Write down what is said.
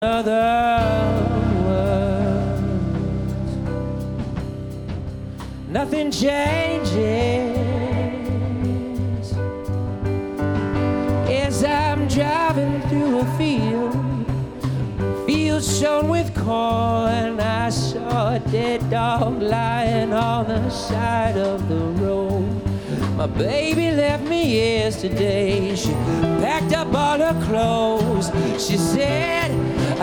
other words. Nothing changes as I'm driving through a field sown with corn. I saw a dead dog lying on the side of the road. My baby left me yesterday. She packed up all her clothes. She said,